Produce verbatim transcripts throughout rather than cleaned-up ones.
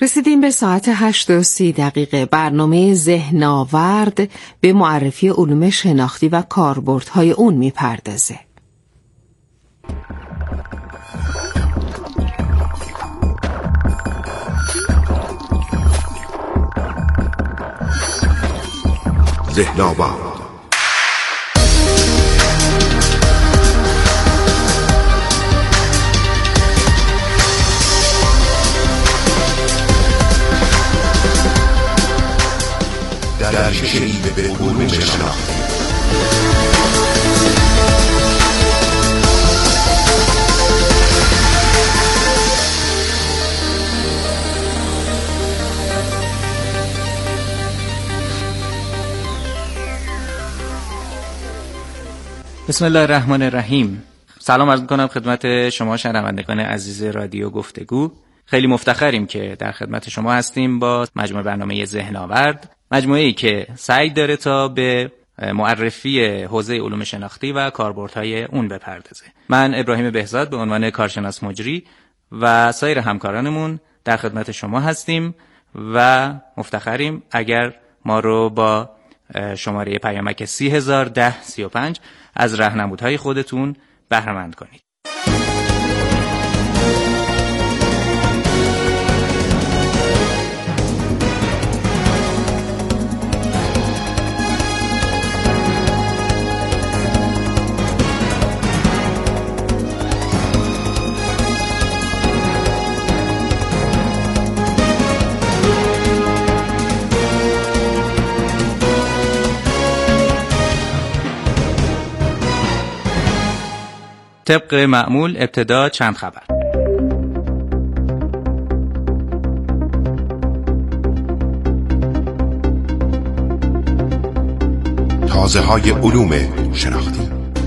رسیدیم به ساعت هشت و سی دقیقه. برنامه ذهن‌آورد به معرفی علوم شناختی و کاربردهای اون میپردازه. ذهن‌آورد. در شیب به علوم شناختی. بسم الله الرحمن الرحیم. سلام عرض می‌کنم خدمت شما شنوندگان عزیز رادیو گفتگو. خیلی مفتخریم که در خدمت شما هستیم با مجموعه برنامه ذهن‌آورد، مجموعه‌ای که سعی داره تا به معرفی حوزه علوم شناختی و کاربردهای اون بپردازه. من ابراهیم بهزاد به عنوان کارشناس مجری و سایر همکارانمون در خدمت شما هستیم و مفتخریم اگر ما رو با شماره پیامک سی هزار ده سی و پنج از راهنمودهای خودتون بهره مند کنید. طبق معمول ابتدا چند خبر. تازه‌های علوم شناختی.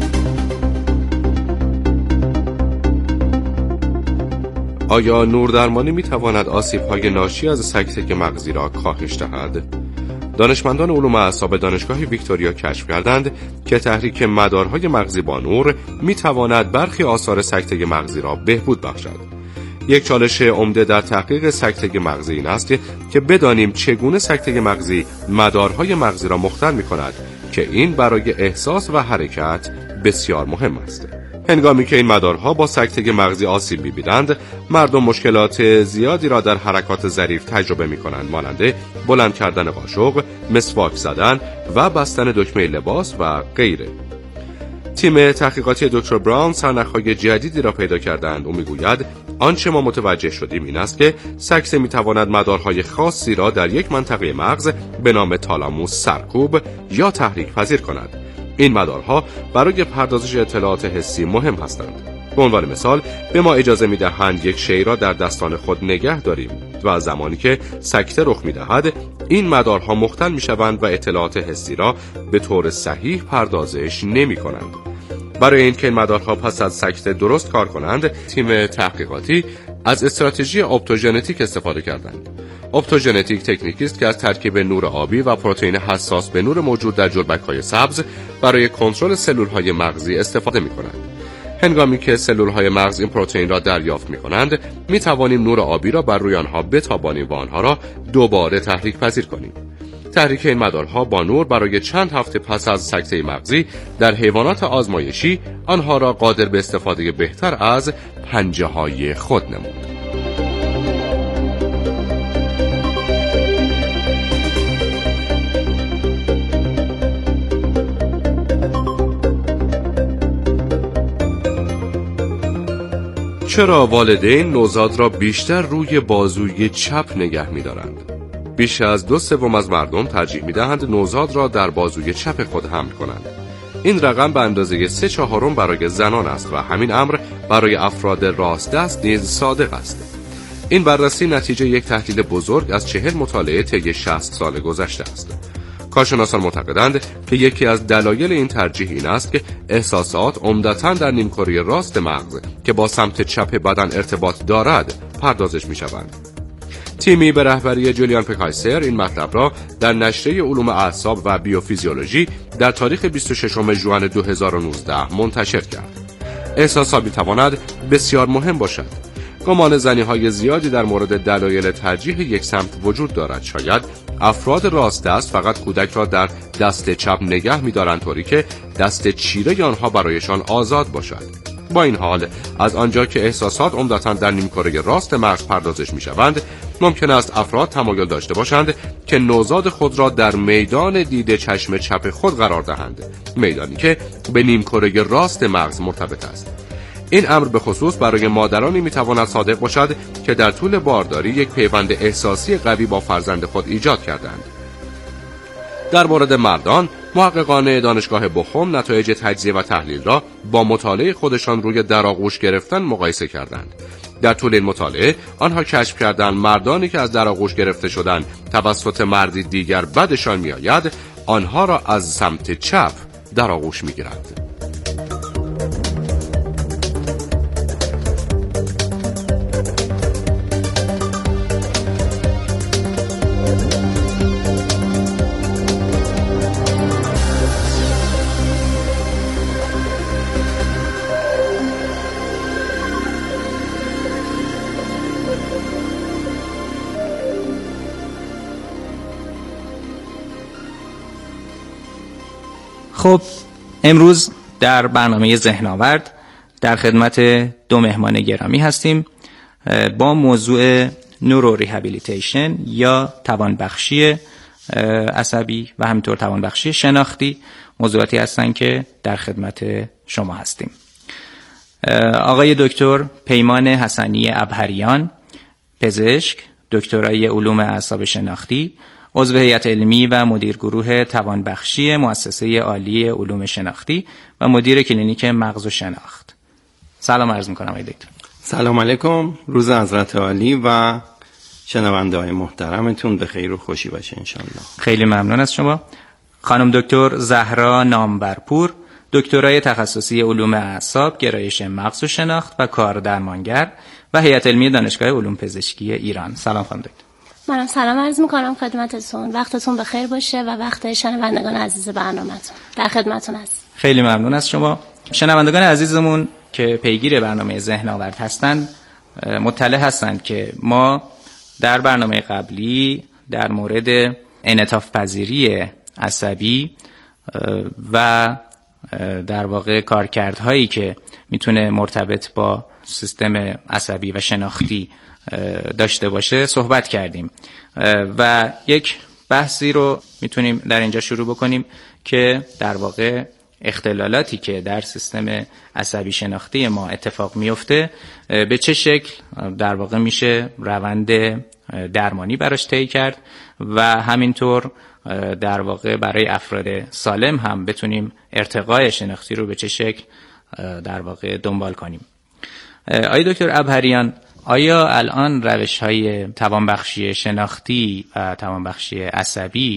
آیا نوردرمانی می‌تواند آسیب‌های ناشی از سکته مغزی را کاهش دهد؟ دانشمندان علوم اعصاب دانشگاه ویکتوریا کشف کردند که تحریک مدارهای مغزی با نور می‌تواند برخی آثار سکته مغزی را بهبود بخشد. یک چالش عمده در تحقیق سکته مغزی این است که بدانیم چگونه سکته مغزی مدارهای مغزی را مختل می‌کند که این برای احساس و حرکت بسیار مهم است. هنگامی که این مدارها با سکته مغزی آسیب می‌بینند، مردم مشکلات زیادی را در حرکات ظریف تجربه می‌کنند، مانند بلند کردن قاشق، مسواک زدن و بستن دکمه لباس و غیره. تیم تحقیقاتی دکتر براون سرنخ‌های جدیدی را پیدا کردند. او می‌گوید آنچه ما متوجه شدیم این است که سکته می‌تواند مدارهای خاصی را در یک منطقه مغز به نام تالاموس سرکوب یا تحریک پذیر کند. این مدارها برای پردازش اطلاعات حسی مهم هستند. به عنوان مثال به ما اجازه می‌دهند یک شی را در دستان خود نگه داریم و زمانی که سکته رخ می‌دهد این مدارها مختل می‌شوند و اطلاعات حسی را به طور صحیح پردازش نمی‌کنند. برای اینکه این مدارها پس از سکته درست کار کنند، تیم تحقیقاتی از استراتژی اپتوژنتیک استفاده کردند. اپتوژنتیک تکنیکی است که از ترکیب نور آبی و پروتئین حساس به نور موجود در جلبک‌های سبز برای کنترل سلول‌های مغزی استفاده می‌کنند. هنگامی که سلول‌های مغز این پروتئین را دریافت می‌کنند، می‌توانیم نور آبی را بر روی آنها بتابانیم و آنها را دوباره تحریک پذیر کنیم. تحریک این مدارها با نور برای چند هفته پس از سکته مغزی در حیوانات آزمایشی آنها را قادر به استفاده بهتر از پنجه‌های خود نمود. چرا والدین نوزاد را بیشتر روی بازوی چپ نگه می‌دارند؟ بیش از دو سوم از مردم ترجیح می‌دهند نوزاد را در بازوی چپ خود حمل کنند. این رقم به اندازه سه چهارم برای زنان است و همین امر برای افراد راست دست نیز صادق است. این بررسی نتیجه یک تحلیل بزرگ از چهل مطالعه طی شصت سال گذشته است. کارشناسان معتقدند که یکی از دلایل این ترجیح این است که احساسات عمدتاً در نیمکره راست مغز که با سمت چپ بدن ارتباط دارد پردازش می‌شوند. تیمی به رهبری جولیان پکایسر این مطلب را در نشریه علوم اعصاب و بیوفیزیولوژی در تاریخ بیست و ششم ژوئن دو هزار و نوزده منتشر کرد. احساسات می‌تواند بسیار مهم باشد. گمان زنی‌های زیادی در مورد دلایل ترجیح یک سمت وجود دارد. شاید افراد راست دست فقط کودک را در دست چپ نگه می‌دارند طوری که دست چیره آنها برایشان آزاد باشد. با این حال از آنجا که احساسات عمدتاً در نیمکره راست مغز پردازش می‌شوند، ممکن است افراد تمایل داشته باشند که نوزاد خود را در میدان دید چشم چپ خود قرار دهند، میدانی که به نیمکره راست مغز مرتبط است. این امر به خصوص برای مادرانی میتواند صادق باشد که در طول بارداری یک پیوند احساسی قوی با فرزند خود ایجاد کردند. در مورد مردان، محققان دانشگاه بخوم نتایج تجزیه و تحلیل را با مطالعه خودشان روی در آغوش گرفتن مقایسه کردند. در طول این مطالعه آنها کشف کردند مردانی که از در آغوش گرفته شدند توسط مردی دیگر بدشان میآید، آنها را از سمت چپ در آغوش میگیرند. خب امروز در برنامه ذهن‌آورد در خدمت دو مهمان گرامی هستیم با موضوع نورو ریهابیلیتیشن یا توانبخشی عصبی و همینطور توانبخشی شناختی. موضوعاتی هستن که در خدمت شما هستیم. آقای دکتر پیمان حسنی ابهریان، پزشک، دکترای علوم اعصاب شناختی، عضو هیئت علمی و مدیر گروه توانبخشی مؤسسه عالی علوم شناختی و مدیر کلینیک مغز و شناخت. سلام عرض می‌کنم آقای دکتر. سلام علیکم، روز حضرت عالی و شنونده‌های محترمتون به خیر و خوشی باشه انشالله. خیلی ممنون از شما. خانم دکتر زهرا نامورپور، دکترای تخصصی علوم اعصاب، گرایش مغز و شناخت و کار درمانگر و هیئت علمی دانشگاه علوم پزشکی ایران. سلام خانم دکتر. منم سلام عرض میکنم خدمتتون. وقتتون بخیر باشه و وقت شنوندگان عزیز برنامه‌تون. در خدمتتون هست. خیلی ممنون از شما. شنوندگان عزیزمون که پیگیر برنامه ذهن‌آورد هستند مطلع هستند که ما در برنامه قبلی در مورد انعطاف پذیری عصبی و در واقع کارکردهایی که میتونه مرتبط با سیستم عصبی و شناختی داشته باشه صحبت کردیم و یک بحثی رو میتونیم در اینجا شروع بکنیم که در واقع اختلالاتی که در سیستم عصبی شناختی ما اتفاق میفته به چه شکل در واقع میشه روند درمانی براش طی کرد و همینطور در واقع برای افراد سالم هم بتونیم ارتقای شناختی رو به چه شکل در واقع دنبال کنیم. آقای دکتر ابهریان، آیا الان روش‌های توانبخشی شناختی و توانبخشی عصبی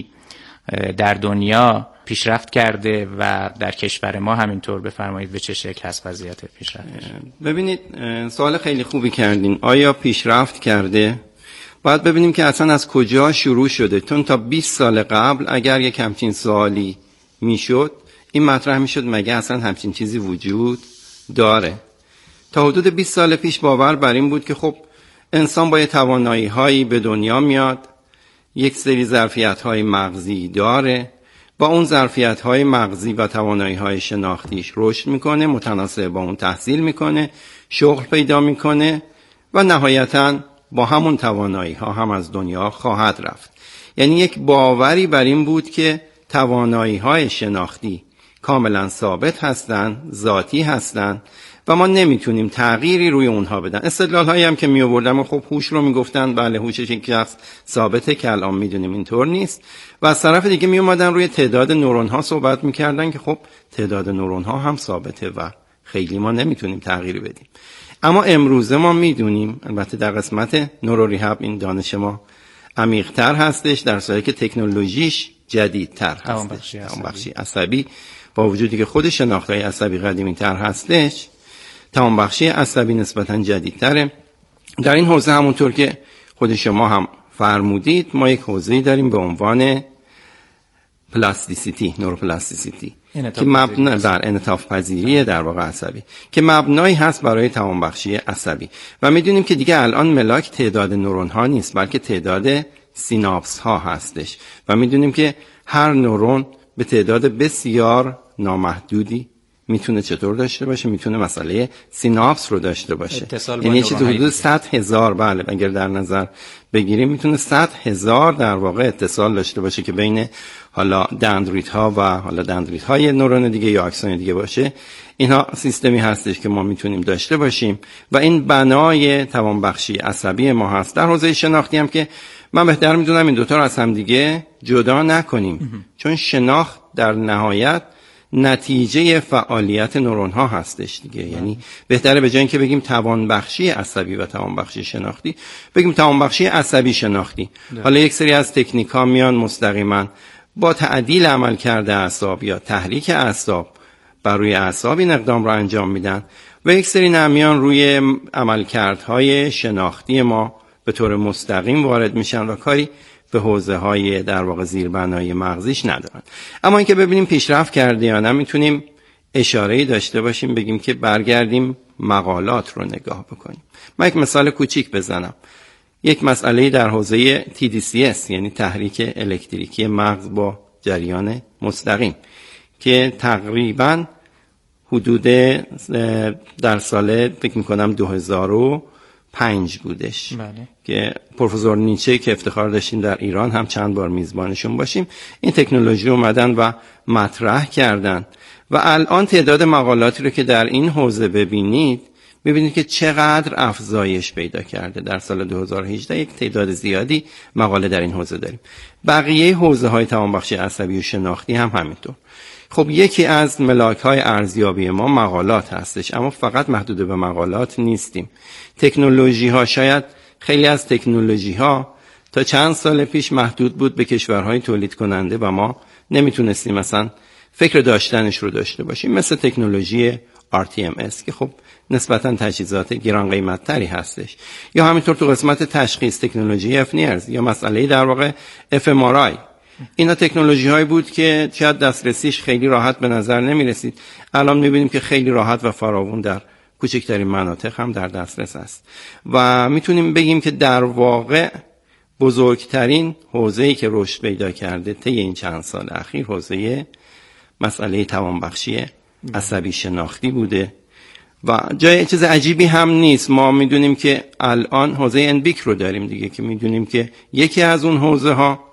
در دنیا پیشرفت کرده و در کشور ما همینطور بفرمایید به چه شکل هست وضعیت پیشرفتش؟ ببینید سوال خیلی خوبی کردین. آیا پیشرفت کرده؟ باید ببینیم که اصلا از کجا شروع شده. چون تا بیست سال قبل اگر یک همچین سوالی میشد این مطرح میشد مگه اصلا همچین چیزی وجود داره. تا حدود بیست سال پیش باور بر این بود که خب انسان با توانایی هایی به دنیا میاد، یک سری ظرفیت های مغزی داره، با اون ظرفیت های مغزی و توانایی های شناختیش رشد میکنه، متناسب با اون تحصیل میکنه، شغل پیدا میکنه و نهایتاً با همون توانایی ها هم از دنیا خواهد رفت. یعنی یک باوری بر این بود که توانایی های شناختی کاملا ثابت هستن، ذاتی هستن و ما نمیتونیم تغییری روی اونها بدن. استدلال هایی هم که می آوردن خب هوش رو میگفتن بله هوش یک شخص ثابته که الان میدونیم اینطور نیست و از طرف دیگه می اومدن روی تعداد نورون ها صحبت میکردن که خب تعداد نورون ها هم ثابته و خیلی ما نمیتونیم تغییری بدیم. اما امروزه ما میدونیم، البته در قسمت نورو ریهاب این دانش ما عمیق‌تر هستش در صورتی که تکنولوژیش جدیدتر هستش. توانبخشی عصبی با وجودی که خود شناخت‌های عصبی قدیمی‌تر هستش، توانبخشی عصبی نسبتاً جدیدتره. در این حوزه همونطور که خود شما هم فرمودید ما یک حوزه‌ای داریم به عنوان پلاستیسیتی، نوروپلاستیسیتی که مبنا بر انعطاف پذیری در واقع عصبی که مبنایی هست برای توانبخشی عصبی. و میدونیم که دیگه الان ملاک تعداد نورون ها نیست بلکه تعداد سیناپس ها هستش و میدونیم که هر نورون به تعداد بسیار نامحدودی میتونه چطور داشته باشه، میتونه مسئله سیناپس رو داشته باشه، یعنی چیزی حدود صد هزار بله اگر در نظر بگیریم میتونه صد هزار در واقع اتصال داشته باشه که بین حالا دندریت ها و حالا دندریت های نورون دیگه یا اکسون دیگه باشه. اینها سیستمی هستش که ما میتونیم داشته باشیم و این بنای توانبخشی عصبی ما هست. در حوزه شناختی هم که من بهتر میدونم این دوتا رو از هم دیگه جدا نکنیم چون شناخت در نهایت نتیجه فعالیت نورون ها هستش دیگه. یعنی بهتره به جای اینکه بگیم توانبخشی عصبی و توانبخشی شناختی بگیم توانبخشی عصبی شناختی. حالا یک سری از تکنیک ها میان مستقیما با تعدیل عمل کرده اعصاب یا تحریک اعصاب بر روی اعصاب این اقدام رو انجام میدن و یک سری نمیان روی عملکردهای شناختی ما به طور مستقیم وارد میشن و کاری به حوزه های در واقع زیربنای مغزیش ندارن. اما اینکه ببینیم پیشرفت کرده یا نه میتونیم اشاره‌ای داشته باشیم بگیم که برگردیم مقالات رو نگاه بکنیم. من یک مثال کوچیک بزنم. یک مسئله در حوزه تی دی سی اس یعنی تحریک الکتریکی مغز با جریان مستقیم که تقریباً حدود در سال فکر میکنم دو هزار و پنج بودش بله. که پروفسور نیچه که افتخار داشتیم در ایران هم چند بار میزبانشون باشیم این تکنولوژی اومدن و مطرح کردن و الان تعداد مقالاتی رو که در این حوزه ببینید میبینید که چقدر افزایش پیدا کرده. در سال دو هزار و هجده یک تعداد زیادی مقاله در این حوزه داریم. بقیه حوزه های توانبخشی عصبی و شناختی هم همینطور. خب یکی از ملاک‌های ارزیابی ما مقالات هستش اما فقط محدود به مقالات نیستیم. تکنولوژی ها شاید خیلی از تکنولوژی ها تا چند سال پیش محدود بود به کشورهای تولید کننده و ما نمیتونستیم مثلا فکر داشتنش رو داشته باشیم مثل تکنولوژی آر تی ام اس که خب نسبتاً تجهیزات گران قیمت تری هستش یا همینطور تو قسمت تشخیص تکنولوژی اف نیرز یا مسئله در واقع اف ام آر آی. اینا تکنولوژی هایی بود که شاید دسترسیش خیلی راحت به نظر نمی رسید. الان می بینیم که خیلی راحت و فراوون در کوچکترین مناطق هم در دسترس است و میتونیم بگیم که در واقع بزرگترین حوزه‌ای که رشد پیدا کرده طی این چند سال اخیر حوزه مسئله توانبخشی عصبی شناختی بوده و جای چیز عجیبی هم نیست. ما میدونیم که الان حوزه انبیک رو داریم دیگه که میدونیم که یکی از اون حوزه ها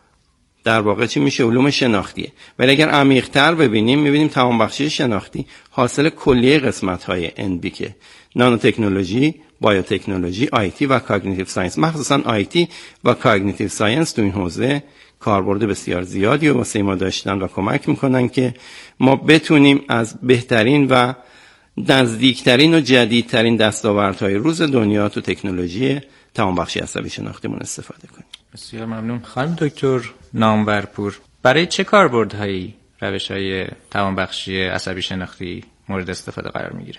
در واقع چی میشه علوم شناختیه ولی اگر عمیق‌تر ببینیم میبینیم توانبخشی شناختی حاصل کلیه قسمت‌های انبیک نانو تکنولوژی، بایوتکنولوژی، آیتی و کاگنیتیو ساینس. مخصوصا آیتی و کاگنیتیو ساینس تو این حوزه کاربرد بسیار زیادی و واسه ما داشتن و کمک میکنن که ما بتونیم از بهترین و نزدیکترین و جدیدترین دستاوردهای روز دنیا تو تکنولوژی توانبخشی عصبی شناختیمون استفاده کنیم. بسیار ممنون. خانم دکتر نامورپور، برای چه کاربردهایی روش‌های توانبخشی عصبی شناختی مورد استفاده قرار میگیره؟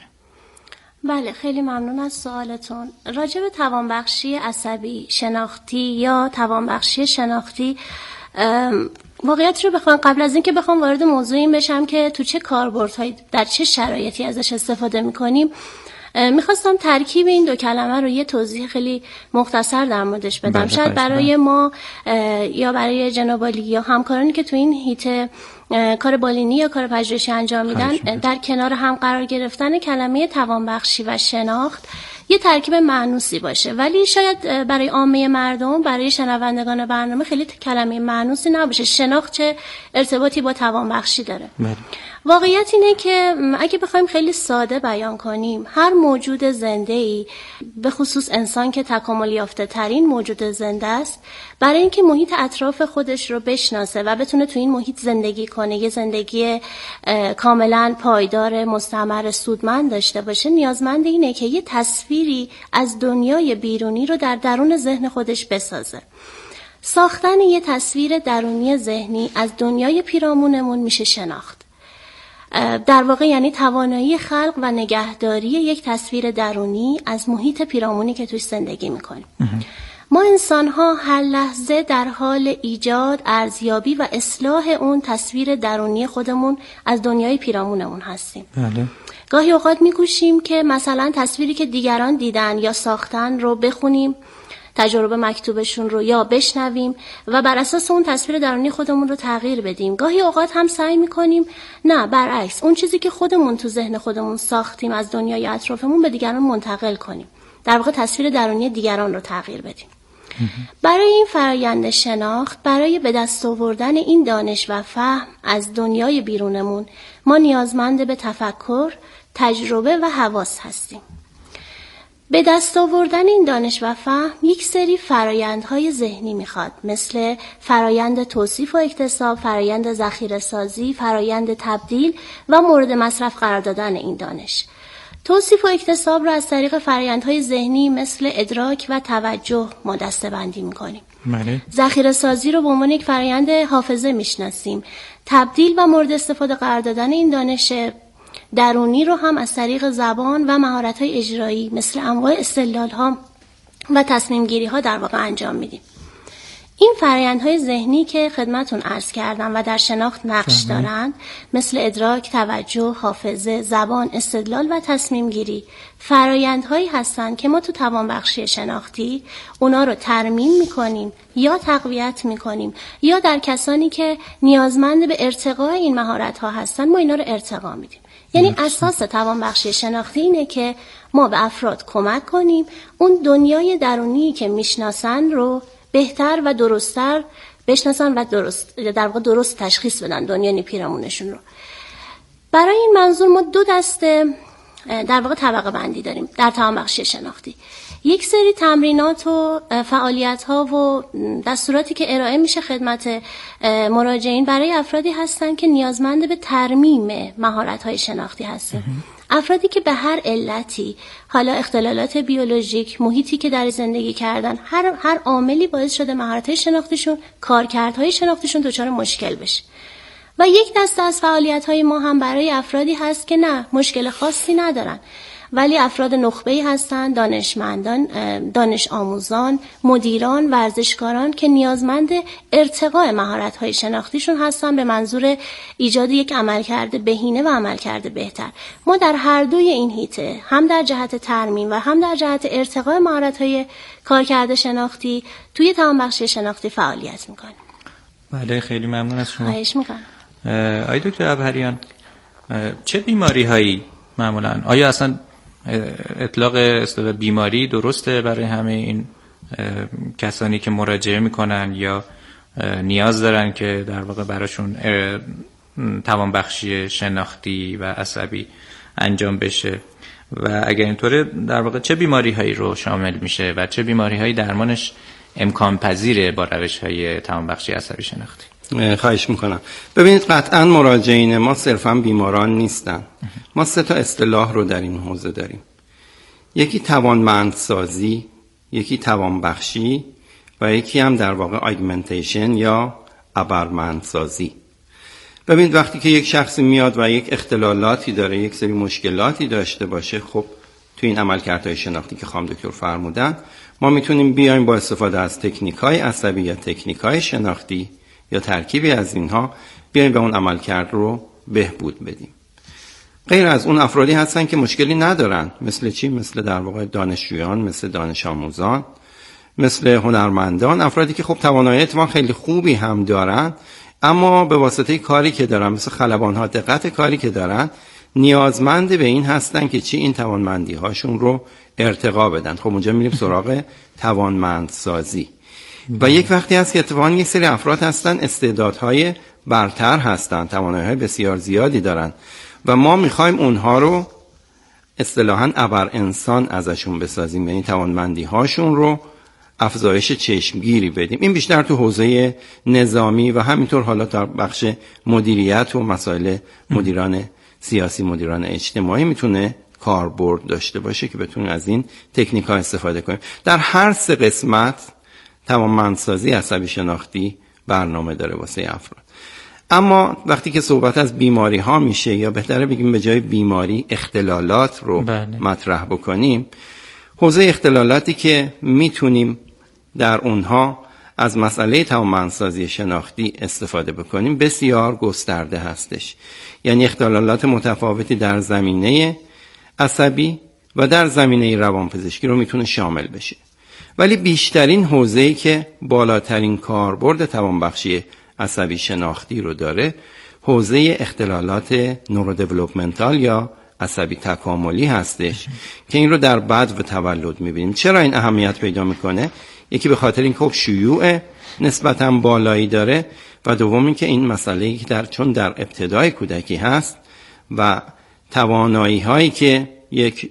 بله خیلی ممنون از سوالتون. راجع به توانبخشی عصبی شناختی یا توانبخشی شناختی واقعیت رو بخوام قبل از اینکه بخوام وارد موضوع این بشم که تو چه کاربردهایی در چه شرایطی ازش استفاده می‌کنیم میخواستم ترکیب این دو کلمه رو یه توضیح خیلی مختصر در موردش بدم. شاید برای ما یا برای جناب عالی یا همکارانی که تو این هیته کار بالینی یا کار پژوهشی انجام میدن در کنار هم قرار گرفتن کلمه توانبخشی و شناخت یه ترکیب مانوسی باشه ولی شاید برای عامه مردم برای شنوندگان برنامه خیلی کلمه مانوسی نباشه. شناخت چه ارتباطی با توانبخشی داره؟ مره. واقعیت اینه که اگه بخوایم خیلی ساده بیان کنیم هر موجود زنده‌ای به خصوص انسان که تکامل یافته ترین موجود زنده است برای اینکه محیط اطراف خودش رو بشناسه و بتونه تو این محیط زندگی کنه یه زندگی کاملا پایدار مستمر سودمند داشته باشه نیازمند اینه که یه تصویری از دنیای بیرونی رو در درون ذهن خودش بسازه. ساختن یه تصویر درونی ذهنی از دنیای پیرامونمون میشه شناخت. در واقع یعنی توانایی خلق و نگهداری یک تصویر درونی از محیط پیرامونی که توش زندگی میکنیم. ما انسان ها هر لحظه در حال ایجاد، ارزیابی و اصلاح اون تصویر درونی خودمون از دنیای پیرامونمون هستیم. بله. گاهی اوقات می‌کوشیم که مثلا تصویری که دیگران دیدن یا ساختن رو بخونیم، تجربه مکتوبشون رو یا بشنویم و بر اساس اون تصویر درونی خودمون رو تغییر بدیم. گاهی اوقات هم سعی می‌کنیم نه، برعکس، اون چیزی که خودمون تو ذهن خودمون ساختیم از دنیای اطرافمون به دیگران منتقل کنیم. در واقع تصویر درونی دیگران رو تغییر بدیم. برای این فرآیند شناخت، برای به دست آوردن این دانش و فهم از دنیای بیرونمون، ما نیازمند به تفکر، تجربه و حواس هستیم. به دست آوردن این دانش و فهم یک سری فرآیندهای ذهنی میخواد، مثل فرآیند توصیف و اکتساب، فرآیند ذخیره سازی، فرآیند تبدیل و مورد مصرف قرار دادن این دانش. توصیف و اکتساب را از طریق فرآیندهای ذهنی مثل ادراک و توجه ما دسته‌بندی می‌کنیم. بله. ذخیره سازی رو به عنوان یک فرآیند حافظه می‌شناسیم. تبدیل و مورد استفاده قرار دادن این دانش درونی رو هم از طریق زبان و مهارت‌های اجرایی مثل انواع استدلال‌ها و تصمیم‌گیری‌ها در واقع انجام میدیم. این فرآیندهای ذهنی که خدمتون عرض کردم و در شناخت نقش دارند، مثل ادراک، توجه، حافظه، زبان، استدلال و تصمیم گیری، فرآیندهایی هستند که ما تو توانبخشی شناختی اونا رو ترمیم میکنیم یا تقویت میکنیم، یا در کسانی که نیازمند به ارتقاء این مهارت‌ها هستن ما اینا رو ارتقا میدیم. یعنی اساس توانبخشی شناختی اینه که ما به افراد کمک کنیم اون دنیای درونی که میشناسن رو بهتر و درست‌تر بشناسن و درست در واقع درست تشخیص بدن دنیای پیرامونشون رو. برای این منظور ما دو دسته در واقع طبقه بندی داریم در توانبخشی شناختی. یک سری تمرینات و فعالیت‌ها و دستوراتی که ارائه میشه خدمت مراجعین برای افرادی هستن که نیازمند به ترمیم مهارت‌های شناختی هستن. افرادی که به هر علتی، حالا اختلالات بیولوژیک، محیطی که در زندگی کردن، هر هر عاملی باعث شده مهارت‌های شناختیشون، کارکردهای شناختیشون دچار مشکل بشه. و یک دسته از فعالیت‌های ما هم برای افرادی هست که نه، مشکل خاصی ندارن، ولی افراد نخبه‌ای هستن، دانشمندان، دانش آموزان، مدیران، ورزشکاران که نیازمند ارتقاء مهارت‌های شناختیشون هستن به منظور ایجاد یک عملکرد بهینه و عملکرد بهتر. ما در هر دوی این حیطه، هم در جهت ترمیم و هم در جهت ارتقاء مهارت‌های کارکرد شناختی توی توانبخشی شناختی فعالیت می‌کنیم. بله، خیلی ممنون از شما. خواهش می‌کنم. آقای دکتر عبهریان، چه بیماری‌هایی معمولاً، آیا اصلا اطلاق اصطلاح بیماری درسته برای همه این کسانی که مراجعه میکنن یا نیاز دارن که در واقع براشون توانبخشی شناختی و عصبی انجام بشه، و اگر اینطوره در واقع چه بیماری هایی رو شامل میشه و چه بیماری هایی درمانش امکان پذیره با روش های توانبخشی عصبی شناختی؟ خواهش میکنم. ببینید، قطعا مراجعین ما صرفا بیماران نیستن. ما سه تا اصطلاح رو در این حوزه داریم. یکی توانمندسازی، یکی توانبخشی و یکی هم در واقع آگمنتیشن یا ابرمندسازی. ببینید، وقتی که یک شخصی میاد و یک اختلالاتی داره، یک سری مشکلاتی داشته باشه، خب تو این عملکردهای شناختی که خانم دکتر فرمودن، ما میتونیم بیایم با استفاده از تکنیک‌های عصبی یا تکنیک‌های شناختی یا ترکیبی از اینها بیایم به اون عملکرد رو بهبود بدیم. غیر از اون افرادی هستن که مشکلی ندارن، مثل چی؟ مثل در واقع دانشجویان، مثل دانش آموزان، مثل هنرمندان، افرادی که خب توانایی اتفاقا خیلی خوبی هم دارن، اما به واسطه کاری که دارن، مثل خلبان‌ها، دقت کاری که دارن، نیازمند به این هستن که چی؟ این توانمندی هاشون رو ارتقا بدن. خب اونجا میریم سراغ توانمندسازی. و یک وقتی هست که اتفاقا یک سری افراد هستن استعدادهای برتر هستن، توانایی‌های بسیار زیادی دارن و ما میخوایم اونها رو اصطلاحاً ابر انسان ازشون بسازیم، یعنی توانمندی هاشون رو افزایش چشمگیری بدیم. این بیشتر تو حوزه نظامی و همینطور حالا در بخش مدیریت و مسائل مدیران سیاسی، مدیران اجتماعی میتونه کاربرد داشته باشه که بتونیم از این تکنیک ها استفاده کنیم. در هر سه قسمت توانمندسازی عصبی شناختی برنامه داره واسه افراد. اما وقتی که صحبت از بیماری ها میشه، یا بهتره بگیم به جای بیماری اختلالات رو بله. مطرح بکنیم، حوزه اختلالاتی که میتونیم در اونها از مسئله توانمندسازی شناختی استفاده بکنیم بسیار گسترده هستش. یعنی اختلالات متفاوتی در زمینه عصبی و در زمینه روانپزشکی رو میتونه شامل بشه، ولی بیشترین حوزه‌ای که بالاترین کاربرد توانبخشی عصبی شناختی رو داره حوزه اختلالات نورودیولپمنتال یا عصبی تکاملی هستش که این رو در بدو و تولد میبینیم. چرا این اهمیت پیدا میکنه؟ یکی به خاطر اینکه خب شیوع نسبتاً بالایی داره و دوم اینکه این مسئله که در چون در ابتدای کودکی هست و توانایی هایی که یک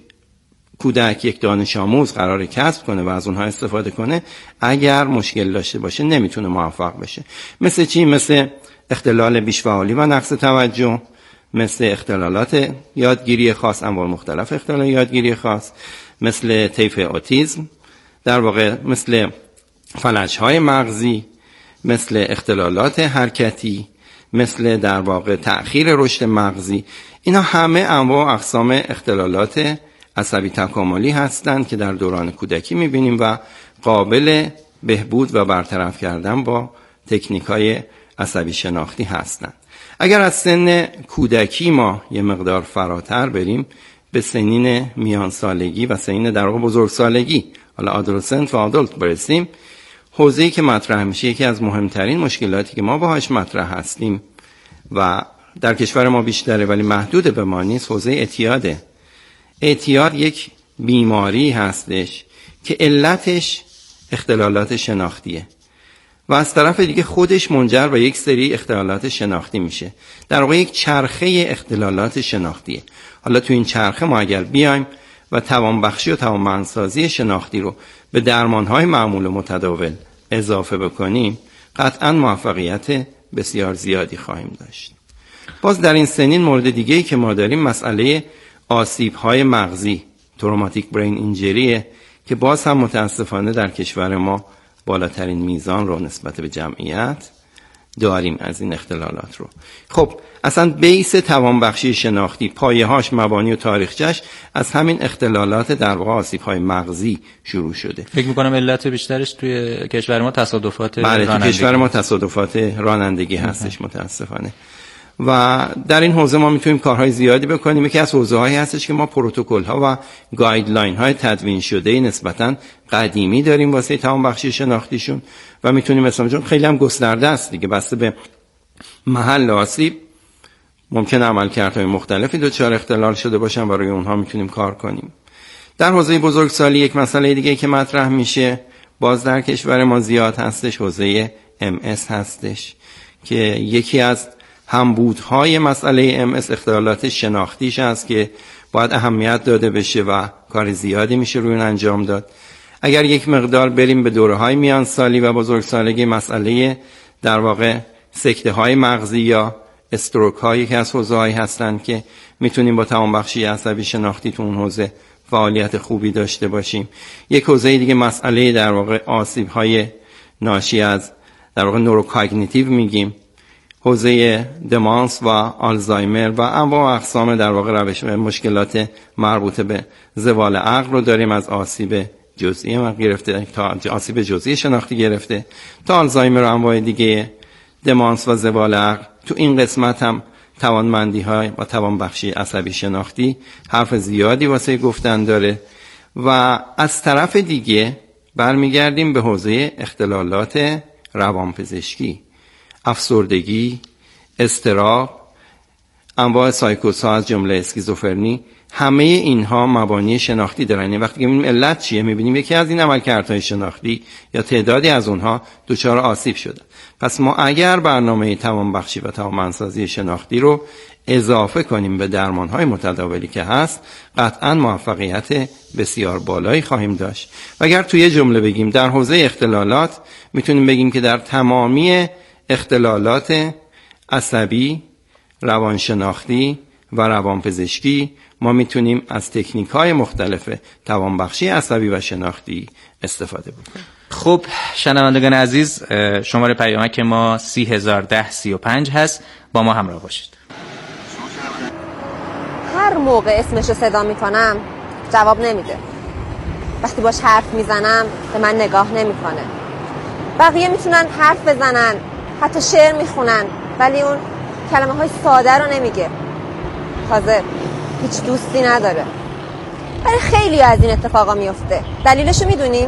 کودک یک دانش آموز قراره کسب کنه و از اونها استفاده کنه اگر مشکل داشته باشه نمیتونه موفق بشه. مثل چی؟ مثل اختلال بیش‌فعالی و نقص توجه، مثل اختلالات یادگیری خاص، انواع مختلف اختلال یادگیری خاص، مثل طیف اوتیسم، در واقع مثل فلج‌های مغزی، مثل اختلالات حرکتی، مثل در واقع تأخیر رشد مغزی. اینا همه انواع و اقسام اختلالات عصبی تکاملی هستند که در دوران کودکی می‌بینیم و قابل بهبود و برطرف کردن با تکنیک‌های عصبی شناختی هستند. اگر از سن کودکی ما یه مقدار فراتر بریم به سنین میان سالگی و سنین در واقع بزرگ سالگی، حالا آدولسنت و آدولت برسیم، حوزه‌ای که مطرح میشه یکی از مهمترین مشکلاتی که ما باهاش مطرح هستیم و در کشور ما بیشتره ولی محدود به ما نیست، حوزه اعتیاده. اعتیاد یک بیماری هستش که علتش اختلالات شناختیه و از طرف دیگه خودش منجر به یک سری اختلالات شناختی میشه. در واقع یک چرخه اختلالات شناختیه. حالا تو این چرخه ما اگر بیایم و توانبخشی و توانمندسازی شناختی رو به درمانهای معمول و متداول اضافه بکنیم قطعاً موفقیت بسیار زیادی خواهیم داشت. باز در این سنین مورد دیگه‌ای که ما داریم مسئله آسیب‌های مغزی، تروماتیک برین اینجریه که باز هم متاسفانه در کشور ما بالاترین میزان رو نسبت به جمعیت داریم از این اختلالات رو. خب اصلا بیس توانبخشی شناختی، پایه‌هاش، مبانی و تاریخچه‌اش از همین اختلالات در واقع آسیب‌های مغزی شروع شده. فکر می‌کنم علت بیشترش توی کشور ما تصادفات بله، رانندگی. توی کشور ما تصادفات رانندگی هستش متاسفانه. و در این حوزه ما میتونیم کارهای زیادی بکنیم. یکی از حوزه‌هایی هستش که ما پروتکل‌ها و گایدلاین‌های تدوین شده نسبتاً قدیمی داریم واسه توانبخشی شناختیشون و میتونیم مثلا چون خیلی هم گسترده است دیگه، بسته به محل آسیب ممکنه عملکردهای مختلفی دچار اختلال شده باشن و روی اونها میتونیم کار کنیم. در حوزه بزرگسالی یک مسئله دیگه که مطرح میشه باز در کشور ما زیاد هستش، حوزه ام اس هستش که یکی از همبودهای مسئله ام اس اختلالات شناختیش هست که باید اهمیت داده بشه و کار زیادی میشه روی اون انجام داد. اگر یک مقدار بریم به دوره‌های میان سالی و بزرگسالگی، مسئله در واقع سکته های مغزی یا استروک هایی که از حوزه هایی هستن که میتونیم با توانبخشی عصبی شناختی تو اون حوزه فعالیت خوبی داشته باشیم. یک حوزه دیگه مسئله در واقع آسیب های ناشی از در واقع نوروکاگنیتیو میگیم، حوزه دمانس و آلزایمر و انواع اقسام در واقع روش مشکلات مربوطه به زوال عقل رو داریم، از آسیب جزئی ما گرفته تا آسیب جزئی شناختی گرفته تا آلزایمر و انواع دیگه دمانس و زوال عقل. تو این قسمت هم توانمندی های و توانبخشی عصبی شناختی حرف زیادی واسه گفتن داره. و از طرف دیگه برمیگردیم به حوزه اختلالات روانپزشکی، افسردگی، اضطراب، انواع سایکوس‌ها از جمله اسکیزوفرنی. همه اینها مبانی شناختی دارن. یعنی وقتی که می‌بینیم علت چیه، می‌بینیم یکی از این عملکردهای شناختی یا تعدادی از اونها دچار آسیب شده. پس ما اگر برنامه توانبخشی و توانمندسازی شناختی رو اضافه کنیم به درمان‌های متداولی که هست، قطعاً موفقیت بسیار بالایی خواهیم داشت. و اگر توی جمله بگیم در حوزه اختلالات، میتونیم بگیم که در تمامی اختلالات عصبی، روانشناختی و روانپزشکی ما میتونیم از تکنیک‌های مختلف توانبخشی عصبی و شناختی استفاده بکنیم. خب شنوندگان عزیز، شماره پیامک ما سی هزار ده سی و پنج هست، با ما همراه باشید. هر موقع اسمشو صدا میکنم جواب نمیده. وقتی باش حرف میزنم به من نگاه نمیکنه. بقیه میتونن حرف بزنن، حتی شعر میخونن، ولی اون کلمه های ساده رو نمیگه. تازه هیچ دوستی نداره. برای خیلی از این اتفاقا میفته. دلیلشو میدونیم؟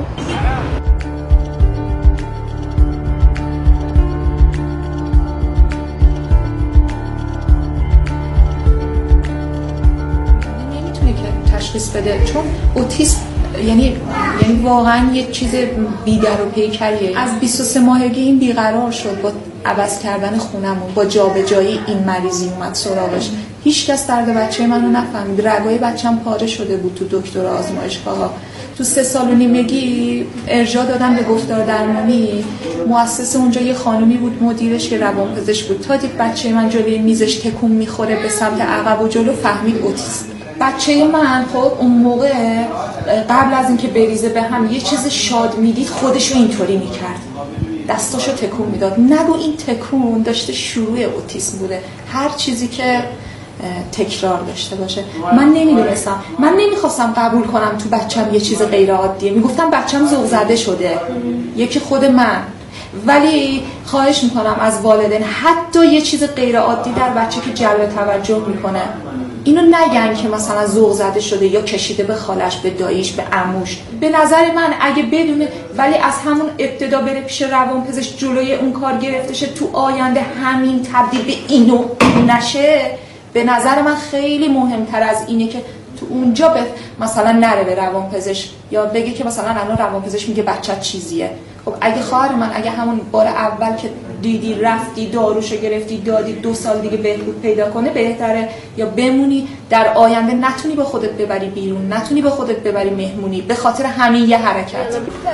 نمیتونه که تشخیص بده، چون اوتیسم یعنی یعنی واقعا یه چیز بی‌در و پیکریه. از بیست و سه ماهگی این بیقرار شد با عوض کردن خونمون، با جابجایی این مریضی اومد سراغش. هیچ کس درد بچه منو نفهمید. رگای بچه‌م پاره شده بود تو دکتر آزمایشگاه‌ها. تو سه سال و نیمگی ارجاع دادم به گفتار درمانی. مؤسس اونجا یه خانومی بود مدیرش که روانپزشک بود. تا دید بچه من جلوی میزش تکون میخوره به سمت عقب و جلو، فهمید اوتیسم. بچه من خب اون موقع قبل از اینکه بریزه به هم یه چیز شاد میدید خودشو اینطوری میکرد، دستاشو تکون میداد. نگو این تکون داشته شروع اوتیسم بوده. هر چیزی که تکرار داشته باشه. من نمیدونستم، من نمیخواستم قبول کنم تو بچم یه چیز غیر عادیه. میگفتم بچم ذوق زده شده، یکی خود من. ولی خواهش میکنم از والدین حتی یه چیز غیر عادی در بچه که جلب توجه میکنه اینو نگن که مثلا ذوق زده شده یا کشیده به خالش، به داییش، به عموش. به نظر من اگه بدونه ولی از همون ابتدا بره پیش روانپزشک، جلوی اون کار گرفته شه، تو آینده همین تبدیل به اینو نشه، به نظر من خیلی مهمتر از اینه که تو اونجا به مثلا نره به روانپزشک یا بگه که مثلا الان روانپزشک میگه بچت چیزیه. خب اگه خواهر من اگه همون بار اول که دیدی رفتی داروشو گرفتی دادی دو سال دیگه بهبود پیدا کنه بهتره، یا بمونی در آینده نتونی به خودت ببری بیرون، نتونی به خودت ببری مهمونی به خاطر همین یه حرکت.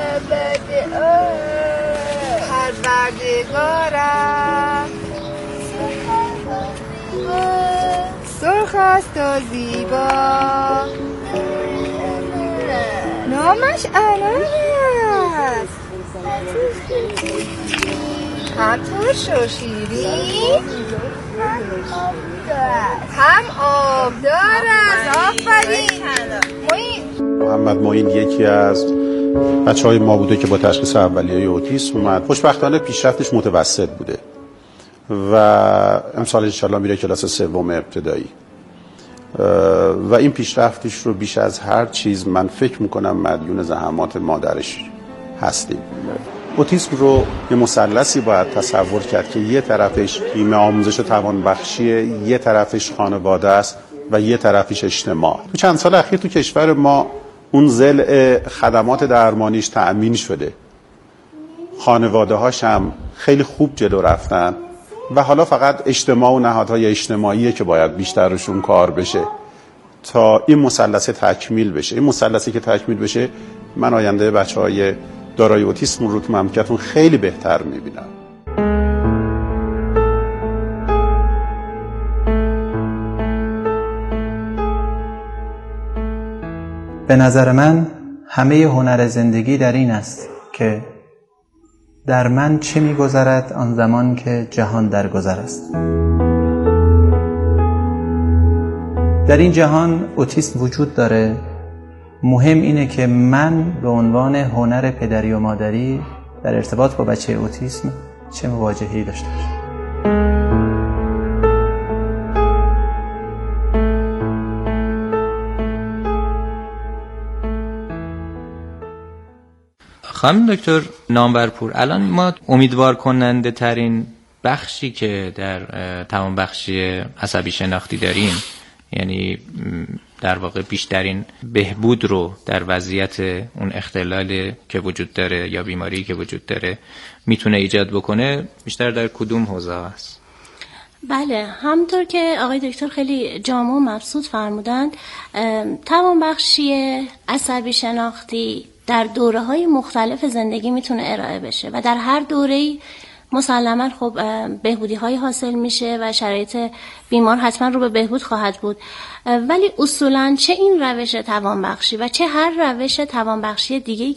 پروردگارم سرخ است و زیبا، نامش علامه است، هم ترش و شیرین هم آبدار است. آفرین. محمد معین یکی از بچه های ما بوده که با تشخیص اولیه اوتیسم اومد. خوشبختانه پیشرفتش متوسط بوده و امسال انشالله میره کلاس سوم ابتدایی و این پیشرفتش رو بیش از هر چیز من فکر میکنم مدیون زحمات مادرش هستیم. اوتیسم رو یه مثلثی باید تصور کرد که یه طرفش تیم آموزش و توانبخشی، یه طرفش خانواده است و یه طرفش اجتماع. تو چند سال اخیر تو کشور ما اون ضلع خدمات درمانیش تأمین شده، خانواده هاش هم خیلی خوب جلو رفتن و حالا فقط اجتماع و نهادهای اجتماعیه که باید بیشتر روشون کار بشه تا این مثلث تکمیل بشه. این مثلثی که تکمیل بشه من آینده بچهای دارای اوتیسم رو تو مملکتون خیلی بهتر میبینم. به نظر من همه هنر زندگی در این است که در من چه می‌گذرد آن زمان که جهان در گذر است. در این جهان اوتیسم وجود داره. مهم اینه که من به عنوان هنر پدری و مادری در ارتباط با بچه اوتیسم چه مواجهه‌ای داشته باشم. خانم دکتر نامورپور، الان ما امیدوار کننده ترین بخشی که در توانبخشی عصبی شناختی داریم، یعنی در واقع بیشترین بهبود رو در وضعیت اون اختلال که وجود داره یا بیماری که وجود داره میتونه ایجاد بکنه، بیشتر در کدوم حوزه است؟ بله، همطور که آقای دکتر خیلی جامع و مبسوط فرمودند، توانبخشی عصبی شناختی در دوره‌های مختلف زندگی میتونه ارائه بشه و در هر دوره‌ای مسلماً خب بهبودی‌های حاصل میشه و شرایط بیمار حتما رو به بهبود خواهد بود. ولی اصولاً چه این روش توانبخشی و چه هر روش توانبخشی دیگه‌ای